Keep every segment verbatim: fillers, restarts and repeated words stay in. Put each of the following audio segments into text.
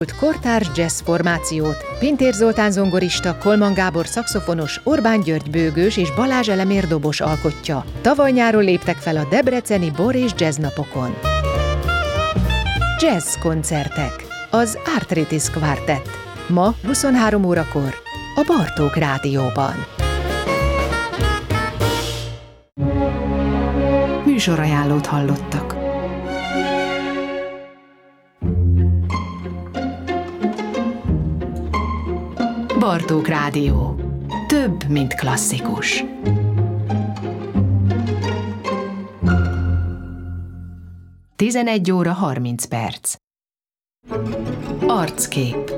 Kortárs jazz formációt Pintér Zoltán zongorista, Kolman Gábor szaxofonos, Orbán György bőgős és Balázs Elemér dobos alkotja. Tavaly nyáron léptek fel a debreceni Bor és Jazz napokon. Jazz koncertek. Az Arthritis Quartet. Ma huszonhárom órakor a Bartók Rádióban. Műsorajánlót hallottak. Bartók Rádió. Több, mint klasszikus. tizenegy óra harminc perc. Arckép.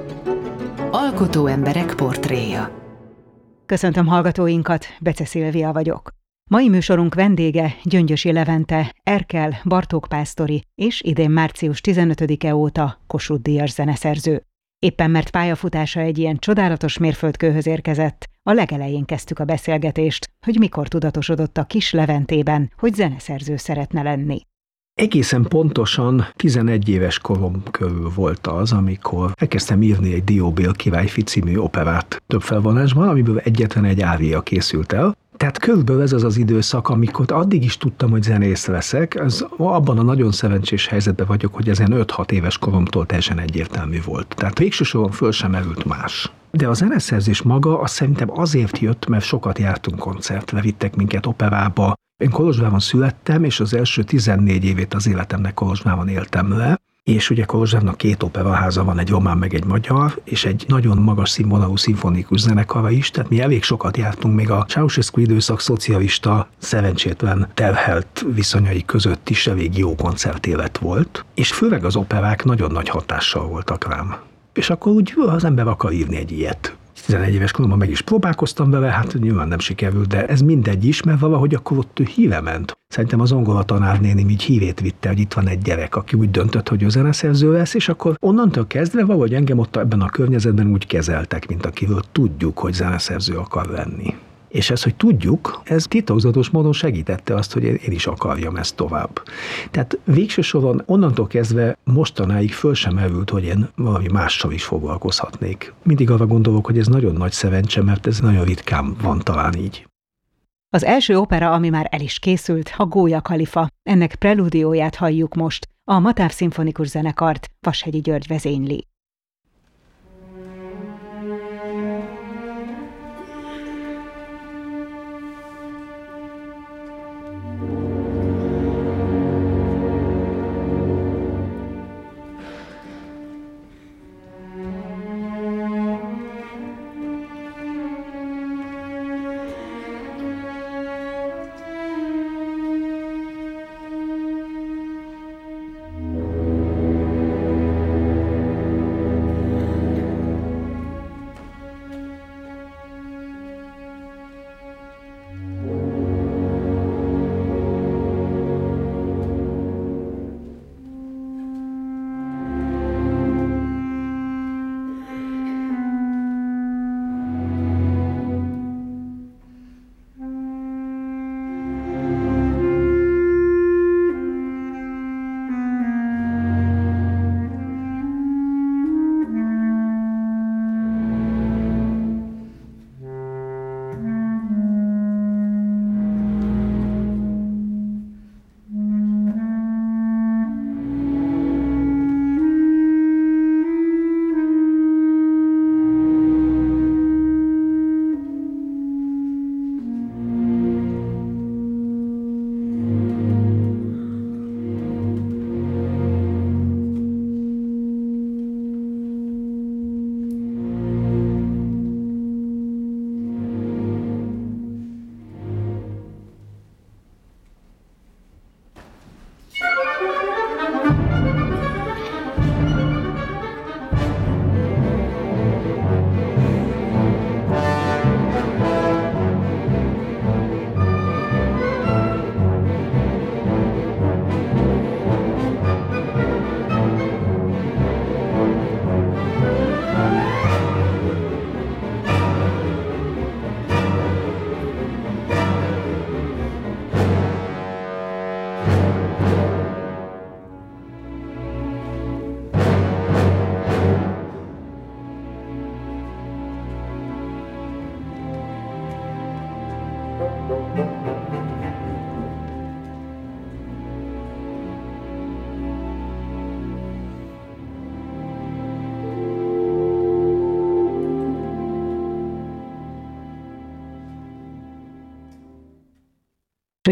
Alkotó emberek portréja. Köszöntöm hallgatóinkat, Bece Szilvia vagyok. Mai műsorunk vendége Gyöngyösi Levente, Erkel Bartók pásztori és idén március tizenötödike óta Kossuth-díjas zeneszerző. Éppen mert pályafutása egy ilyen csodálatos mérföldkőhöz érkezett, a legelején kezdtük a beszélgetést, hogy mikor tudatosodott a kis Leventében, hogy zeneszerző szeretne lenni. Egészen pontosan tizenegy éves korom körül volt az, amikor elkezdtem írni egy Dióbél királyfi című operát több felvonásban, amiből egyetlen egy ária készült el. Tehát körülbelül ez az az időszak, amikor addig is tudtam, hogy zenész leszek, az abban a nagyon szerencsés helyzetben vagyok, hogy ezen öt-hat éves koromtól teljesen egyértelmű volt. Tehát végső soron föl sem merült más. De a zeneszerzés maga azt szerintem azért jött, mert sokat jártunk koncertre, vittek minket operába. Én Kolozsvárban születtem, és az első tizennégy évét az életemnek Kolozsvárban éltem le, és ugye Kolozsvárnak két operaháza van, egy román meg egy magyar, és egy nagyon magas színvonalú szimfonikus zenekara is, tehát mi elég sokat jártunk még a Ceausescu időszak szocialista, szerencsétlen terhelt viszonyai között is elég jó koncertélet volt, és főleg az operák nagyon nagy hatással voltak rám. És akkor úgy az ember akar írni egy ilyet. tizenegy éves koromban meg is próbálkoztam vele, hát nyilván nem sikerült, de ez mindegy is, mert valahogy akkor ott híve ment. Szerintem az zongora-tanárnénim így hívét vitte, hogy itt van egy gyerek, aki úgy döntött, hogy ő zeneszerző lesz, és akkor onnantól kezdve valahogy engem ott ebben a környezetben úgy kezeltek, mint akiről tudjuk, hogy zeneszerző akar lenni. És ez, hogy tudjuk, ez titokzatos módon segítette azt, hogy én is akarjam ezt tovább. Tehát végső soron onnantól kezdve mostanáig föl sem merült, hogy én valami mással is foglalkozhatnék. Mindig arra gondolok, hogy ez nagyon nagy szerencse, mert ez nagyon ritkán van talán így. Az első opera, ami már el is készült, a Gólya Kalifa. Ennek prelúdióját halljuk most. A Matáv szimfonikus zenekart Vashegyi György vezényli.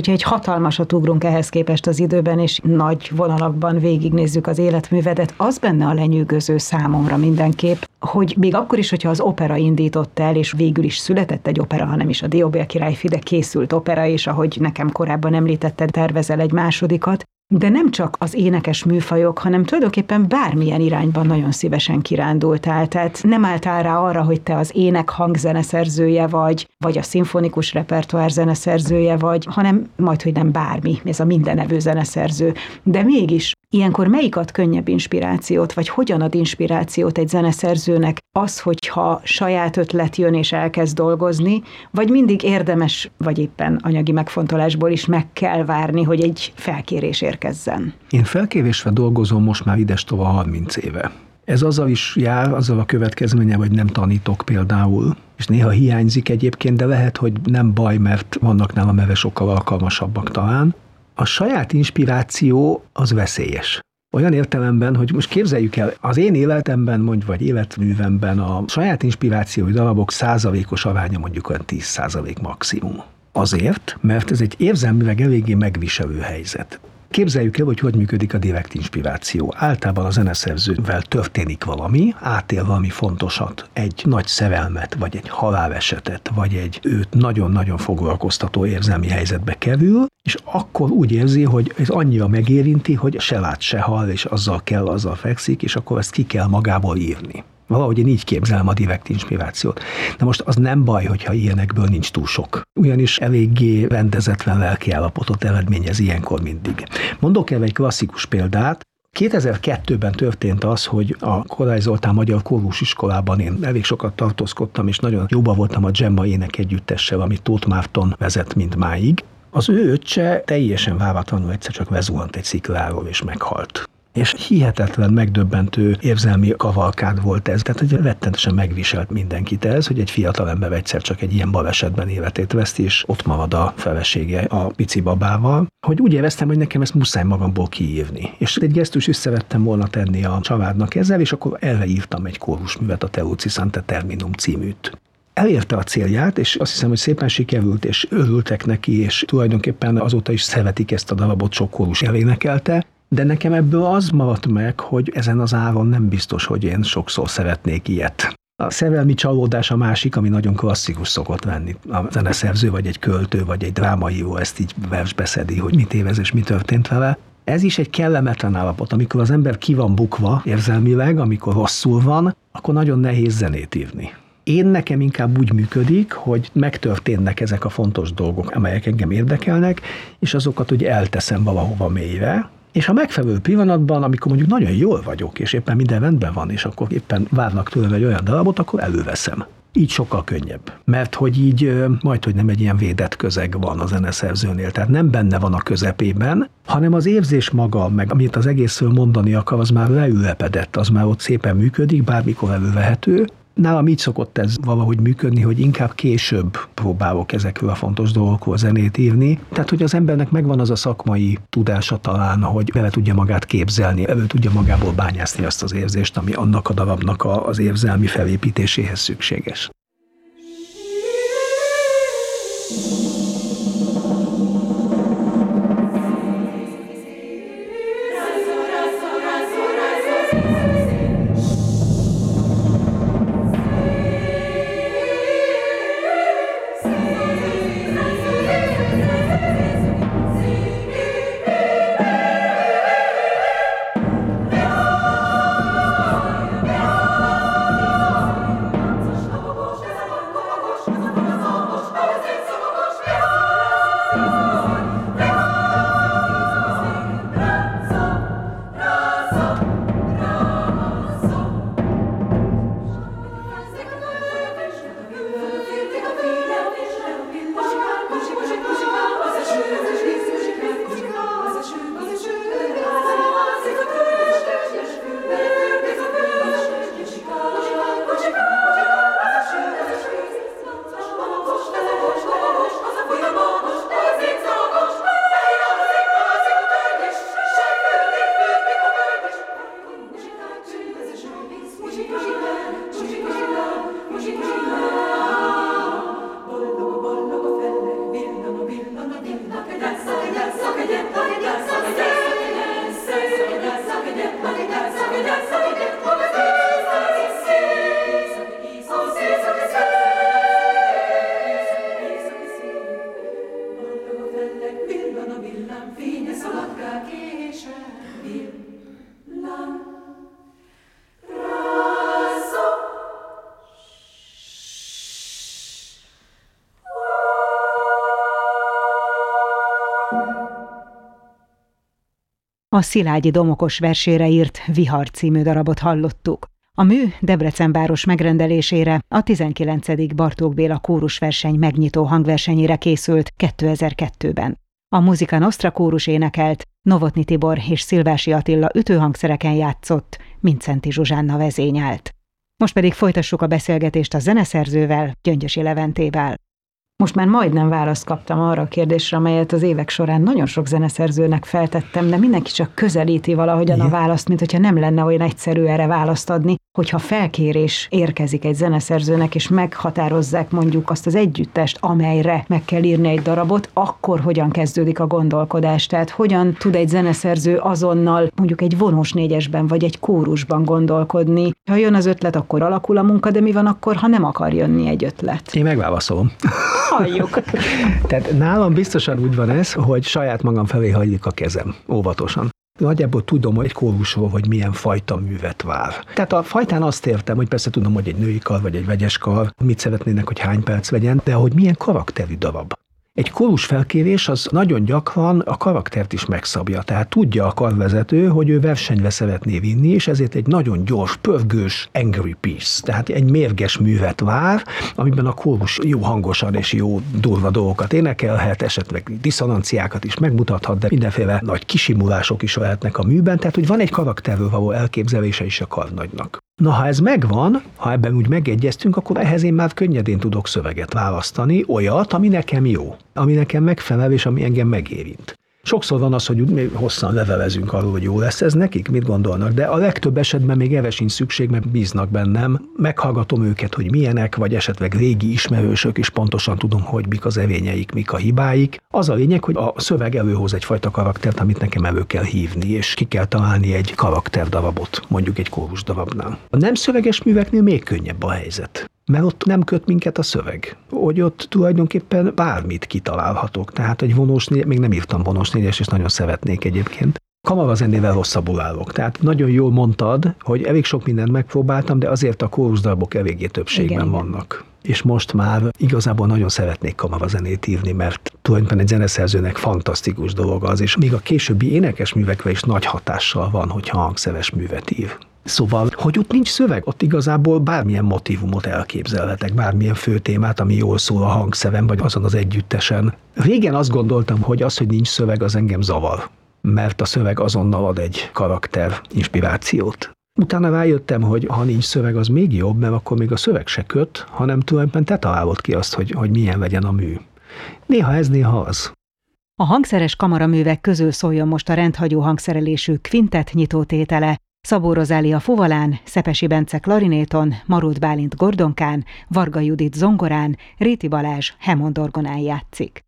hogyha egy hatalmasat ugrunk ehhez képest az időben, és nagy vonalakban végignézzük az életművedet, az benne a lenyűgöző számomra mindenképp, hogy még akkor is, hogyha az opera indított el, és végül is született egy opera, hanem is a Dióbél királyfi, de készült opera, és ahogy nekem korábban említetted, tervezel egy másodikat, de nem csak az énekes műfajok, hanem tulajdonképpen bármilyen irányban nagyon szívesen kirándultál. Tehát nem álltál rá arra, hogy te az ének hangzeneszerzője vagy, vagy a szimfonikus repertoár zeneszerzője vagy, hanem majdhogy nem bármi, ez a mindenevő zeneszerző. De mégis, ilyenkor melyik ad könnyebb inspirációt, vagy hogyan ad inspirációt egy zeneszerzőnek az, hogyha saját ötlet jön és elkezd dolgozni, vagy mindig érdemes, vagy éppen anyagi megfontolásból is meg kell várni, hogy egy felkérés érkezzen? Én felkérésre dolgozom most már idestova harminc éve. Ez azzal is jár, azzal a következménye, hogy nem tanítok például, és néha hiányzik egyébként, de lehet, hogy nem baj, mert vannak nálam erre sokkal alkalmasabbak talán. A saját inspiráció az veszélyes. Olyan értelemben, hogy most képzeljük el, az én életemben, mondjuk, vagy életművemben a saját inspirációi darabok százalékos aránya mondjuk olyan tíz százalék maximum. Azért, mert ez egy érzelmileg eléggé megviselő helyzet. Képzeljük el, hogy hogy működik a direkt inspiráció. Általában a zeneszerzővel történik valami, átél valami fontosat, egy nagy szerelmet, vagy egy halálesetet, vagy egy őt nagyon-nagyon foglalkoztató érzelmi helyzetbe kerül, és akkor úgy érzi, hogy ez annyira megérinti, hogy se lát, se hall, és azzal kell, azzal fekszik, és akkor ezt ki kell magából írni. Valahogy én így képzelem a direkt inspirációt. De most az nem baj, hogyha ilyenekből nincs túl sok. Ugyanis eléggé rendezetlen lelkiállapotot eredményez ilyenkor mindig. Mondok el egy klasszikus példát. kétezer-kettőben történt az, hogy a Kodály Zoltán Magyar Kórusiskolában én elég sokat tartózkodtam, és nagyon jóba voltam a Gemma ének együttessel, amit Tóth Márton vezet mindmáig. Az ő öccse teljesen váratlanul egyszer csak lezuhant egy szikláról, és meghalt. És hihetetlen, megdöbbentő érzelmi kavalkád volt ez. Tehát, hogy rettenetesen megviselt mindenkit ez, hogy egy fiatal ember egyszer csak egy ilyen balesetben életét veszti, és ott marad a felesége a pici babával. Hogy úgy éreztem, hogy nekem ezt muszáj magamból kiírni. És egy gesztus is szerettem volna tenni a családnak ezzel, és akkor erre írtam egy kórusművet, a Teuci Sante Terminum címűt. Elérte a célját, és azt hiszem, hogy szépen sikerült, és örültek neki, és tulajdonképpen azóta is szeretik ezt a darabot, sok kórus elénekelte. De nekem ebből az maradt meg, hogy ezen az áron nem biztos, hogy én sokszor szeretnék ilyet. A szerelmi csalódás a másik, ami nagyon klasszikus szokott lenni. A zeneszerző, vagy egy költő, vagy egy drámaíró ezt így versbe szedi, hogy mit évez és mi történt vele. Ez is egy kellemetlen állapot, amikor az ember ki van bukva érzelmileg, amikor rosszul van, akkor nagyon nehéz zenét írni. Én nekem inkább úgy működik, hogy megtörténnek ezek a fontos dolgok, amelyek engem érdekelnek, és azokat ugye elteszem valahova mélyre, és a megfelelő pillanatban, amikor mondjuk nagyon jól vagyok, és éppen minden rendben van, és akkor éppen várnak tőlem egy olyan darabot, akkor előveszem. Így sokkal könnyebb. Mert hogy így majdhogy nem egy ilyen védett közeg van a zeneszerzőnél, tehát nem benne van a közepében, hanem az érzés maga, meg amit az egészről mondani akar, az már leülepedett, az már ott szépen működik, bármikor elővehető. Nálam így szokott ez valahogy működni, hogy inkább később próbálok ezekről a fontos dolgokról zenét írni. Tehát, hogy az embernek megvan az a szakmai tudása talán, hogy vele tudja magát képzelni, elő tudja magából bányászni azt az érzést, ami annak a darabnak az érzelmi felépítéséhez szükséges. a Szilágyi Domokos versére írt Vihar című darabot hallottuk. A mű Debrecen város megrendelésére a tizenkilencedik Bartók Béla kórusverseny megnyitó hangversenyére készült kétezer-kettőben. A Musica Nostra kórus énekelt, Novotny Tibor és Szilvási Attila ütőhangszereken játszott, Mindszenty Zsuzsánna vezényelt. Most pedig folytassuk a beszélgetést a zeneszerzővel, Gyöngyösi Leventével. Most már majdnem választ kaptam arra a kérdésre, amelyet az évek során nagyon sok zeneszerzőnek feltettem, de mindenki csak közelíti valahogyan a választ, mint hogyha nem lenne olyan egyszerű erre választ adni, hogyha felkérés érkezik egy zeneszerzőnek, és meghatározzák mondjuk azt az együttest, amelyre meg kell írni egy darabot, akkor hogyan kezdődik a gondolkodás? Tehát hogyan tud egy zeneszerző azonnal mondjuk egy vonós négyesben vagy egy kórusban gondolkodni? Ha jön az ötlet, akkor alakul a munka, de mi van akkor, ha nem akar jönni egy ötlet? Én megválaszolom. Halljuk. Tehát nálam biztosan úgy van ez, hogy saját magam felé hajlik a kezem, óvatosan. Nagyjából tudom, hogy egy kórusról, hogy milyen fajta művet vár. Tehát a fajtán azt értem, hogy persze tudom, hogy egy női kar vagy egy vegyes kar, mit szeretnének, hogy hány perc vegyen, de hogy milyen karakterű darab. Egy kórus felkérés az nagyon gyakran a karaktert is megszabja, tehát tudja a karvezető, hogy ő versenyre szeretné vinni, és ezért egy nagyon gyors, pörgős angry piece, tehát egy mérges művet vár, amiben a kórus jó hangosan és jó durva dolgokat énekelhet, esetleg diszonanciákat is megmutathat, de mindenféle nagy kisimulások is lehetnek a műben, tehát hogy van egy karakterről való elképzelése is a karnagynak. Na, ha ez megvan, ha ebben úgy megegyeztünk, akkor ehhez én már könnyedén tudok szöveget választani, olyat, ami nekem jó, ami nekem megfelel, és ami engem megérint. Sokszor van az, hogy mi hosszan levelezünk arról, hogy jó lesz ez nekik, mit gondolnak, de a legtöbb esetben még erre sincs szükség, mert bíznak bennem. Meghallgatom őket, hogy milyenek, vagy esetleg régi ismerősök, és pontosan tudom, hogy mik az evényeik, mik a hibáik. Az a lényeg, hogy a szöveg előhoz egyfajta karaktert, amit nekem elő kell hívni, és ki kell találni egy karakterdarabot, mondjuk egy kórusdarabnál. A nem szöveges műveknél még könnyebb a helyzet. Mert ott nem köt minket a szöveg. Hogy ott tulajdonképpen bármit kitalálhatok. Tehát egy vonós négyes, még nem írtam vonós négyes, és nagyon szeretnék egyébként. Kamarazenével rosszabbul állok. Tehát nagyon jól mondtad, hogy elég sok mindent megpróbáltam, de azért a kórusdarabok eléggé többségben igen, vannak. És most már igazából nagyon szeretnék kamarazenét írni, mert tulajdonképpen egy zeneszerzőnek fantasztikus dolog az, és még a későbbi énekes művekre is nagy hatással van, hogyha hangszeres művet ír. Szóval, hogy ott nincs szöveg, ott igazából bármilyen motívumot elképzelhetek, bármilyen főtémát, ami jól szól a hangszeren, vagy azon az együttesen. Régen azt gondoltam, hogy az, hogy nincs szöveg, az engem zavar, mert a szöveg azonnal ad egy karakter inspirációt. Utána rájöttem, hogy ha nincs szöveg, az még jobb, mert akkor még a szöveg se köt, hanem tulajdonképpen te találod ki azt, hogy, hogy milyen legyen a mű. Néha ez, néha az. A hangszeres kamaraművek közül szóljon most a rendhagyó hangszerelésű kvintett nyitótétele. Szabó Rozália fuvalán, Szepesi Bence klarinéton, Marut Bálint gordonkán, Varga Judit zongorán, Réti Balázs Hammond orgonán játszik.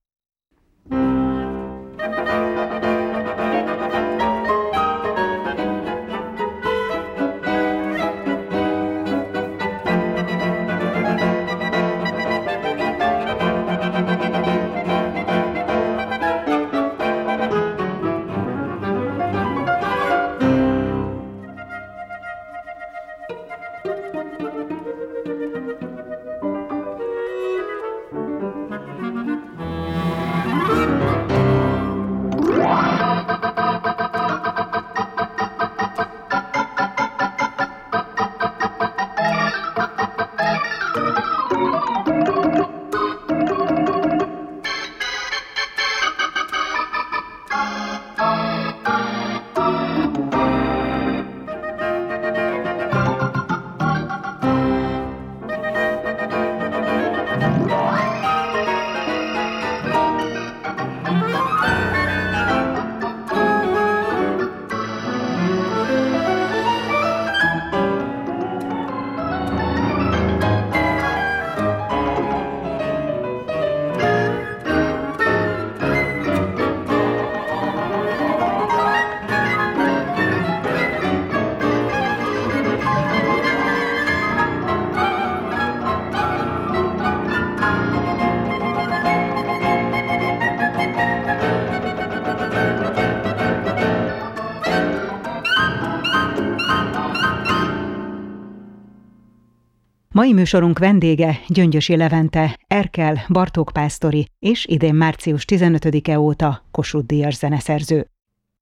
Mai műsorunk vendége Gyöngyösi Levente, Erkel Bartók pásztori és idén március tizenötödike óta Kossuth-díjas zeneszerző.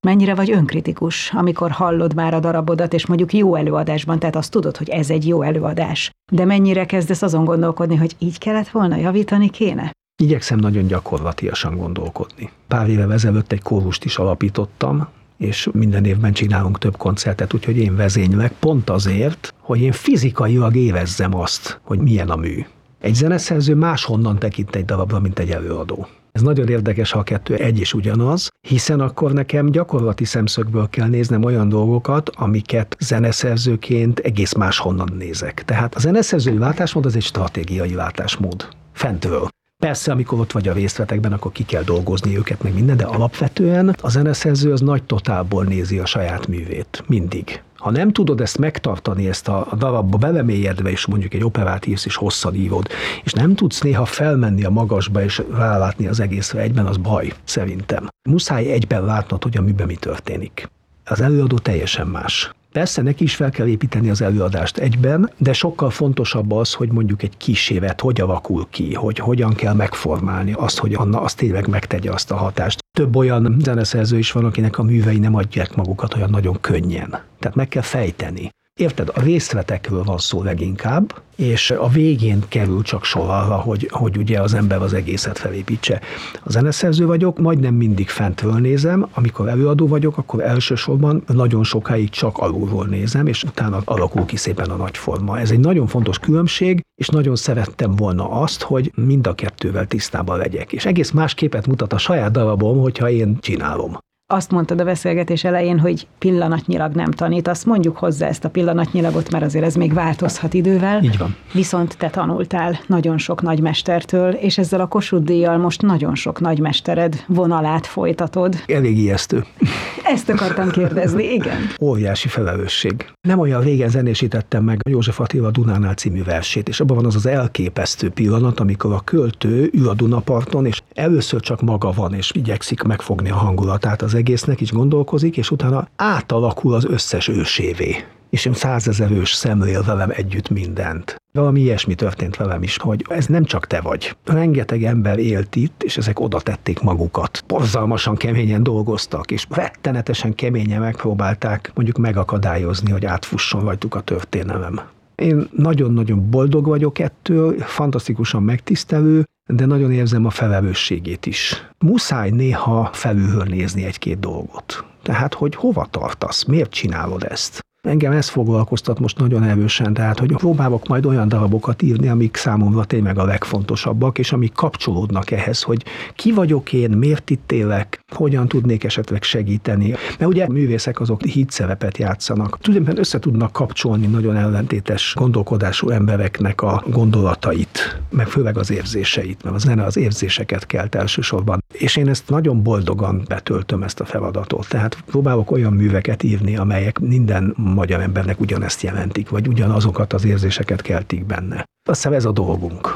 Mennyire vagy önkritikus, amikor hallod már a darabodat, és mondjuk jó előadásban, tehát azt tudod, hogy ez egy jó előadás. De mennyire kezdesz azon gondolkodni, hogy így kellett volna, javítani kéne? Igyekszem nagyon gyakorlatiasan gondolkodni. Pár évvel ezelőtt egy kórust is alapítottam, és minden évben csinálunk több koncertet, úgyhogy én vezénylek pont azért, hogy én fizikailag érezzem azt, hogy milyen a mű. Egy zeneszerző máshonnan tekint egy darabra, mint egy előadó. Ez nagyon érdekes, ha a kettő egy és ugyanaz, hiszen akkor nekem gyakorlati szemszögből kell néznem olyan dolgokat, amiket zeneszerzőként egész máshonnan nézek. Tehát a zeneszerzői látásmód az egy stratégiai látásmód. Fentről. Persze, amikor ott vagy a részletekben, akkor ki kell dolgozni őket, meg minden, de alapvetően a zeneszerző az nagy totálból nézi a saját művét. Mindig. Ha nem tudod ezt megtartani, ezt a, a darabba belemélyedve, és mondjuk egy operát írsz, és hosszan írod, és nem tudsz néha felmenni a magasba, és rálátni az egészre egyben, az baj, szerintem. Muszáj egyben látnod, hogy a műben mi történik. Az előadó teljesen más. Persze neki is fel kell építeni az előadást egyben, de sokkal fontosabb az, hogy mondjuk egy kíséret hogy alakul ki, hogy hogyan kell megformálni azt, hogy Anna azt tényleg megtegye azt a hatást. Több olyan zeneszerző is van, akinek a művei nem adják magukat olyan nagyon könnyen. Tehát meg kell fejteni. Érted, a részletekről van szó leginkább, és a végén kerül csak sor arra, hogy, hogy ugye az ember az egészet felépítse. A zeneszerző vagyok, majdnem mindig fentről nézem, amikor előadó vagyok, akkor elsősorban nagyon sokáig csak alulról nézem, és utána alakul ki szépen a nagy forma. Ez egy nagyon fontos különbség, és nagyon szerettem volna azt, hogy mind a kettővel tisztában legyek. És egész más képet mutat a saját darabom, hogyha én csinálom. Azt mondtad a beszélgetés elején, hogy pillanatnyilag nem tanítasz, mondjuk hozzá ezt a pillanatnyilagot, mert azért ez még változhat idővel. Így van. Viszont te tanultál nagyon sok nagymestertől, és ezzel a Kossuth-díjjal most nagyon sok nagymestered vonalát folytatod. Elég ijesztő. Ezt akartam kérdezni, igen. Óriási felelősség. Nem olyan régen zenésítettem meg József Attila Dunánál című versét, és abban van az az elképesztő pillanat, amikor a költő ül a Dunaparton, és először csak maga van, és igyekszik megfogni a hangulatát az egésznek, is gondolkozik, és utána átalakul az összes ősévé. És én százezer ős szemlél velem együtt mindent. Valami ilyesmi történt velem is, hogy ez nem csak te vagy. Rengeteg ember élt itt, és ezek oda tették magukat. Borzalmasan keményen dolgoztak, és rettenetesen keményen megpróbálták mondjuk megakadályozni, hogy átfusson rajtuk a történelem. Én nagyon-nagyon boldog vagyok ettől, fantasztikusan megtisztelő, de nagyon érzem a felelősségét is. Muszáj néha felülről nézni egy-két dolgot. Tehát, hogy hova tartasz, miért csinálod ezt? Engem ez foglalkoztat most nagyon erősen, tehát, hogy próbálok majd olyan darabokat írni, amik számomra tényleg a legfontosabbak, és amik kapcsolódnak ehhez, hogy ki vagyok én, miért itt élek, hogyan tudnék esetleg segíteni. Mert ugye a művészek azok hídszerepet játszanak. Tulajdonképpen össze tudnak kapcsolni nagyon ellentétes gondolkodású embereknek a gondolatait, meg főleg az érzéseit, mert a zene az érzéseket kelt elsősorban. És én ezt nagyon boldogan betöltöm, ezt a feladatot. Tehát próbálok olyan műveket írni, amelyek minden magyar embernek ugyanezt jelentik, vagy ugyanazokat az érzéseket keltik benne. Azt hiszem ez a dolgunk.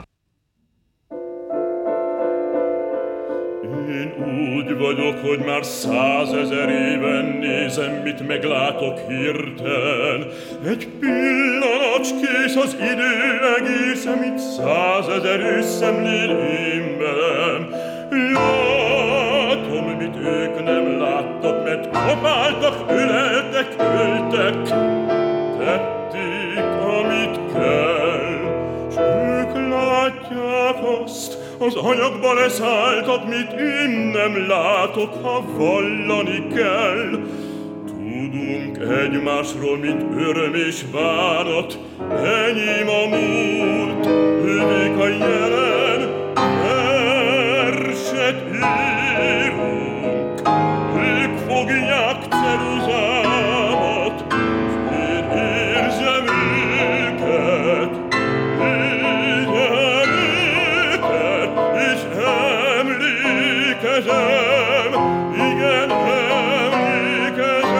Én úgy vagyok, hogy már százezer éven nézem, mit meglátok hirtelen. Egy pillanatskés az idő egész, amit százezer ős szemlél én velem. Látom, mit ők nem láttak, mert kapáltak, öleltek, öltek. Tették, amit kell, s ők látják azt, az anyagba leszálltak, mit én nem látok, ha vallani kell. Tudunk egymásról, mint öröm és bánat, enyém a múlt, ővék a jelen, verset írunk, ők fogják ceruzámat, én érzem őket, érzem őket, és emlékezem, igen, emlékezem.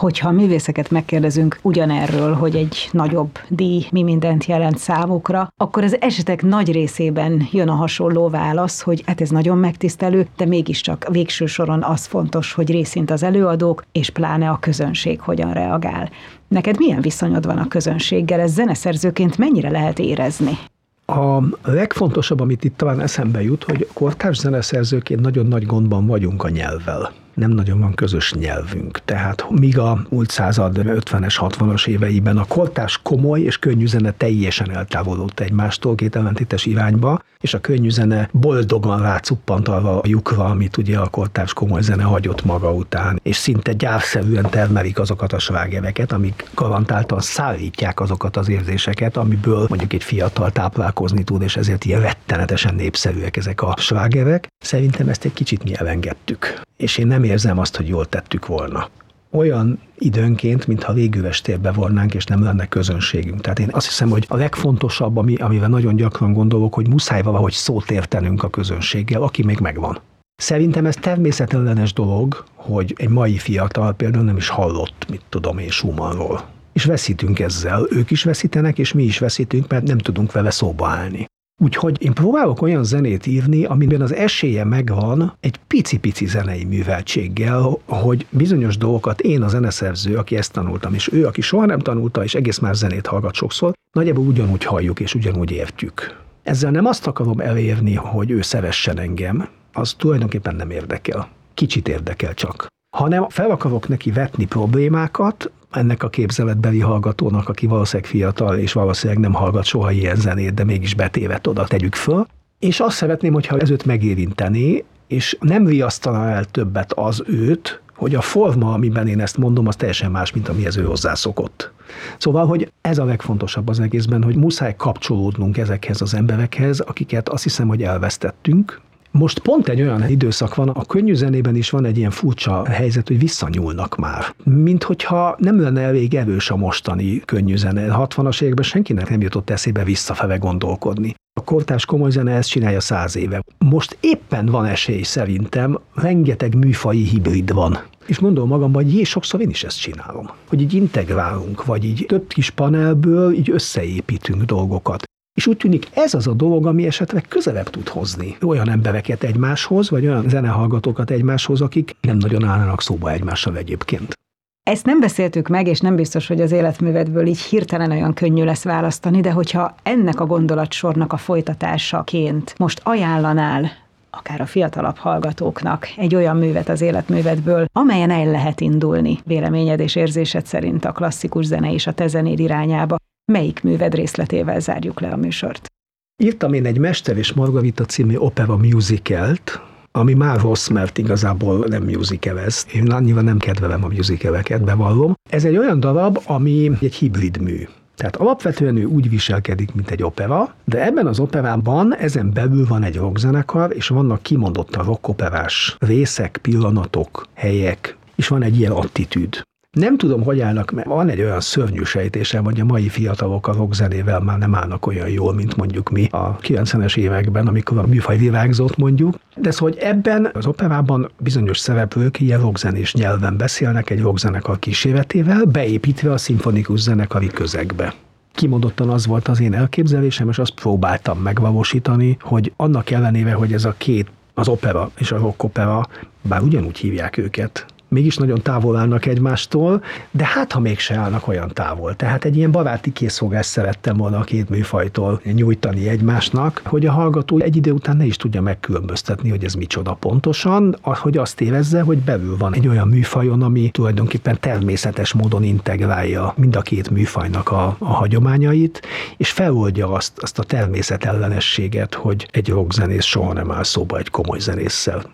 Hogyha a művészeket megkérdezünk ugyanerről, hogy egy nagyobb díj mi mindent jelent számukra, akkor az esetek nagy részében jön a hasonló válasz, hogy hát ez nagyon megtisztelő, de mégiscsak végső soron az fontos, hogy részint az előadók, és pláne a közönség hogyan reagál. Neked milyen viszonyod van a közönséggel? Ez zeneszerzőként mennyire lehet érezni? A legfontosabb, amit itt talán eszembe jut, hogy kortárs zeneszerzőként nagyon nagy gondban vagyunk a nyelvvel. Nem nagyon van közös nyelvünk. Tehát míg a múlt század ötvenes, hatvanas éveiben a kortárs komoly és könnyű zene teljesen eltávolodott egymástól két ellentétes irányba, és a könnyű zene boldogan rácuppant arra a lyukra, amit ugye a kortárs komoly zene hagyott maga után, és szinte gyárszerűen termelik azokat a slágereket, amik garantáltan szállítják azokat az érzéseket, amiből mondjuk egy fiatal táplálkozni tud, és ezért ilyen rettenetesen népszerűek ezek a slágerek. Szerintem ezt egy kicsit mi elengedtük. És én nem érzem azt, hogy jól tettük volna. Olyan időnként, mintha végüves térbe volnánk, és nem lenne közönségünk. Tehát én azt hiszem, hogy a legfontosabb, ami, amivel nagyon gyakran gondolok, hogy muszáj valahogy szót értenünk a közönséggel, aki még megvan. Szerintem ez természetellenes dolog, hogy egy mai fiatal például nem is hallott, mit tudom én, Schumannról. És veszítünk ezzel, ők is veszítenek, és mi is veszítünk, mert nem tudunk vele szóba állni. Úgyhogy én próbálok olyan zenét írni, amiben az esélye megvan egy pici-pici zenei műveltséggel, hogy bizonyos dolgokat én a zeneszerző, aki ezt tanultam, és ő, aki soha nem tanulta, és egész más zenét hallgat sokszor, nagyjából ugyanúgy halljuk, és ugyanúgy értjük. Ezzel nem azt akarom elérni, hogy ő szeressen engem, az tulajdonképpen nem érdekel. Kicsit érdekel csak. Hanem fel akarok neki vetni problémákat, ennek a képzeletbeli hallgatónak, aki valószínűleg fiatal, és valószínűleg nem hallgat soha ilyen zenét, de mégis betévet oda tegyük föl. És azt szeretném, hogyha ez őt megérinteni, és nem riasztaná el többet az őt, hogy a forma, amiben én ezt mondom, az teljesen más, mint amihez ő hozzászokott. Szóval, hogy ez a legfontosabb az egészben, hogy muszáj kapcsolódnunk ezekhez az emberekhez, akiket azt hiszem, hogy elvesztettünk. Most pont egy olyan időszak van, a könnyű zenében is van egy ilyen furcsa helyzet, hogy visszanyúlnak már. Mint hogyha nem lenne elég erős a mostani könnyű zene. A hatvanas években senkinek nem jutott eszébe visszafele gondolkodni. A kortárs komoly zene ezt csinálja száz éve. Most éppen van esély szerintem, rengeteg műfaji hibrid van. És mondom magamban, hogy jé, sokszor én is ezt csinálom. Hogy így integrálunk, vagy így több kis panelből így összeépítünk dolgokat. És úgy tűnik, ez az a dolog, ami esetleg közelebb tud hozni olyan embereket egymáshoz, vagy olyan zenehallgatókat egymáshoz, akik nem nagyon állnak szóba egymással egyébként. Ezt nem beszéltük meg, és nem biztos, hogy az életművedből így hirtelen olyan könnyű lesz választani, de hogyha ennek a gondolatsornak a folytatásaként most ajánlanál akár a fiatalabb hallgatóknak egy olyan művet az életművedből, amelyen el lehet indulni, véleményed és érzésed szerint a klasszikus zene és a te zenéd irányába, melyik műved részletével zárjuk le a műsort? Írtam én egy Mester és Margarita című opera musicalt, ami már rossz, mert igazából nem musical ez. Én annyira nem kedvelem a musicaleket, bevallom. Ez egy olyan darab, ami egy hibrid mű. Tehát alapvetően ő úgy viselkedik, mint egy opera, de ebben az operában ezen belül van egy rockzenekar, és vannak kimondottan rockoperás részek, pillanatok, helyek, és van egy ilyen attitűd. Nem tudom, hogy állnak, mert van egy olyan szörnyű sejtésem, hogy a mai fiatalok a rockzenével már nem állnak olyan jól, mint mondjuk mi a kilencvenes években, amikor a műfaj virágzott mondjuk. De szóval, hogy ebben az operában bizonyos szereplők ilyen rockzenés nyelven beszélnek egy rockzenekar kíséretével, beépítve a szimfonikus zenekari közegbe. Kimondottan az volt az én elképzelésem, és azt próbáltam megvalósítani, hogy annak ellenére, hogy ez a két, az opera és a rockopera, bár ugyanúgy hívják őket, mégis nagyon távol állnak egymástól, de hát ha mégse állnak olyan távol. Tehát egy ilyen baráti készfogást szerettem volna a két műfajtól nyújtani egymásnak, hogy a hallgató egy idő után ne is tudja megkülönböztetni, hogy ez micsoda pontosan, hogy azt érezze, hogy belül van egy olyan műfajon, ami tulajdonképpen természetes módon integrálja mind a két műfajnak a, a hagyományait, és feloldja azt, azt a természetellenességet, hogy egy rockzenész soha nem áll szóba egy komoly zenésszel.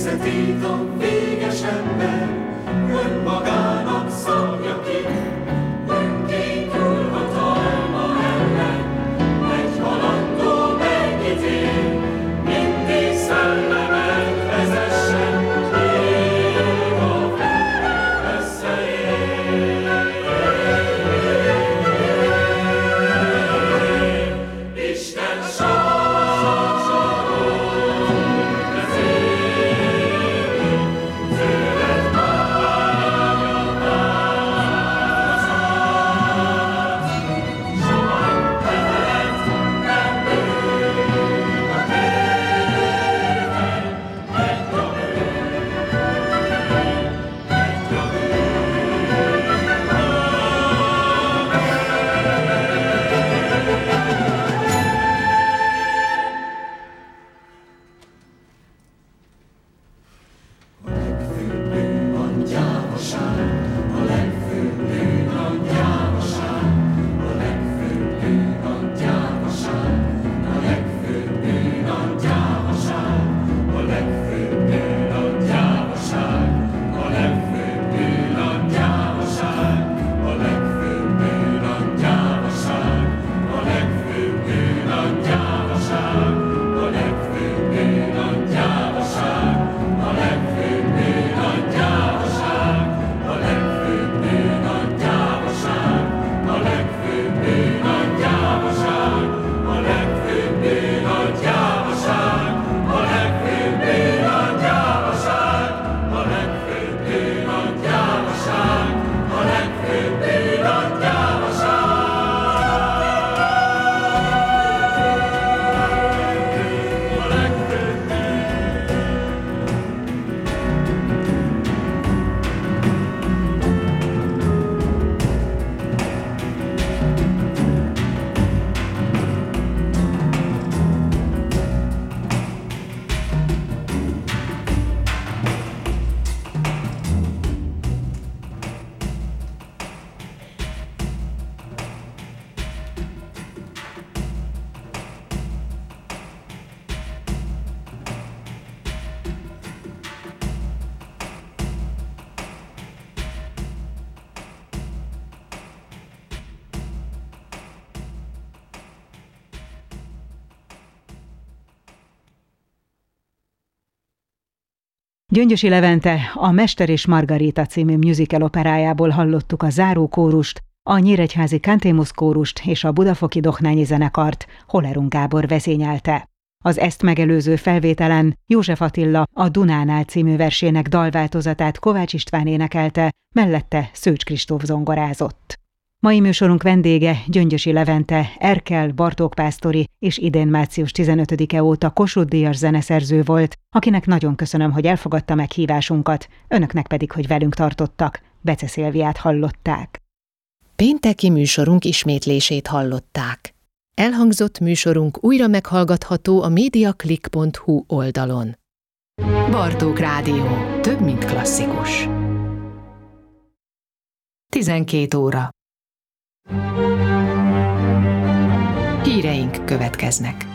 Titom véges ember, önmagának szabja ki, önkéntől hatalma ellen, egy halandó megítél, mindig szellemet vezessen, ég a összeér. Isten Gyöngyösi Levente a Mester és Margarita című musical operájából hallottuk a záró kórust, a Nyíregyházi Cantémus kórust és a Budafoki Dohnányi zenekart Holerung Gábor vezényelte. Az ezt megelőző felvételen József Attila a Dunánál című versének dalváltozatát Kovács István énekelte, mellette Szőcs Kristóf zongorázott. Mai műsorunk vendége Gyöngyösi Levente, Erkel, Bartók Pásztori és idén március tizenötödike óta Kossuth-díjas zeneszerző volt, akinek nagyon köszönöm, hogy elfogadta meghívásunkat, önöknek pedig, hogy velünk tartottak. Bece Szilviát hallották. Pénteki műsorunk ismétlését hallották. Elhangzott műsorunk újra meghallgatható a mediaclick pont hu oldalon. Bartók Rádió. Több, mint klasszikus. tizenkét óra. Híreink következnek.